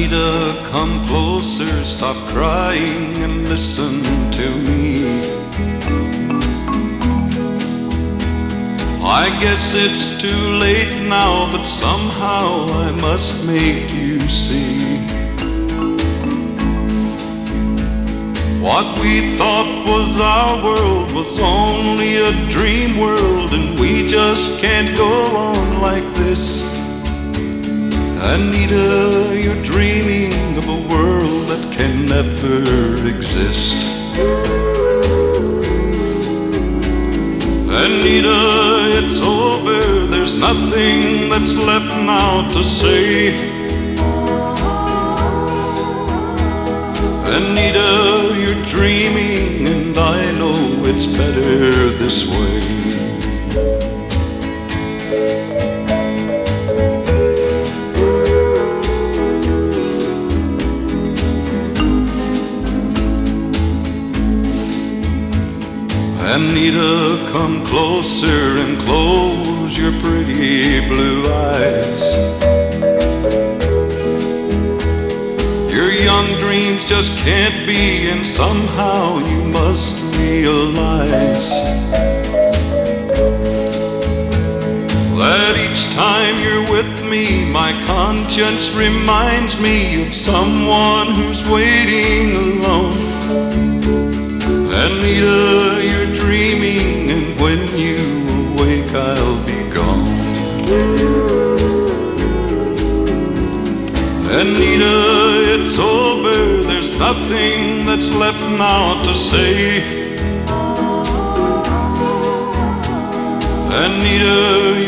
Anita, come closer, stop crying and listen to me. I guess it's too late now, but somehow I must make you see. What we thought was our world was only a dream world, and we just can't go on like this. Anita, you're dreaming of a world that can never exist. Anita, it's over, there's nothing that's left now to say. Anita, you're dreaming, and I know it's better this way. Anita, come closer and close your pretty blue eyes. Your young dreams just can't be, and somehow you must realize that each time you're with me, my conscience reminds me of someone who's waiting alone. Anita, you're dreaming, and when you awake, I'll be gone. Anita, it's over, there's nothing that's left now to say. Anita,